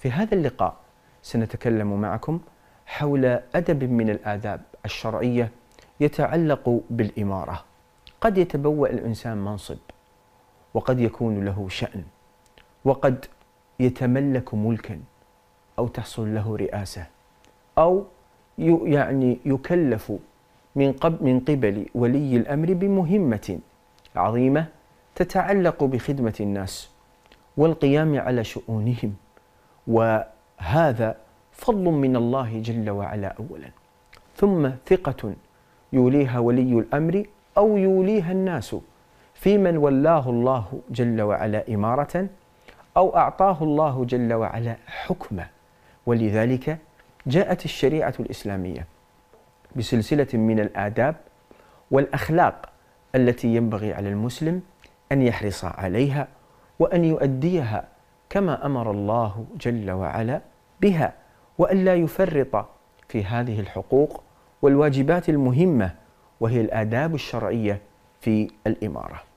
في هذا اللقاء سنتكلم معكم حول أدب من الآداب الشرعية يتعلق بالإمارة. قد يتبوأ الإنسان منصب، وقد يكون له شأن، وقد يتملك ملكا أو تحصل له رئاسة، أو يكلف من قبل ولي الأمر بمهمة عظيمة تتعلق بخدمة الناس والقيام على شؤونهم، وهذا فضل من الله جل وعلا أولا، ثم ثقة يوليها ولي الأمر أو يوليها الناس في من ولاه الله جل وعلا إمارة أو أعطاه الله جل وعلا حكمة. ولذلك جاءت الشريعة الإسلامية بسلسلة من الآداب والأخلاق التي ينبغي على المسلم أن يحرص عليها وأن يؤديها كما أمر الله جل وعلا بها، وأن لا يفرط في هذه الحقوق والواجبات المهمة وهي الآداب الشرعية في الإمارة.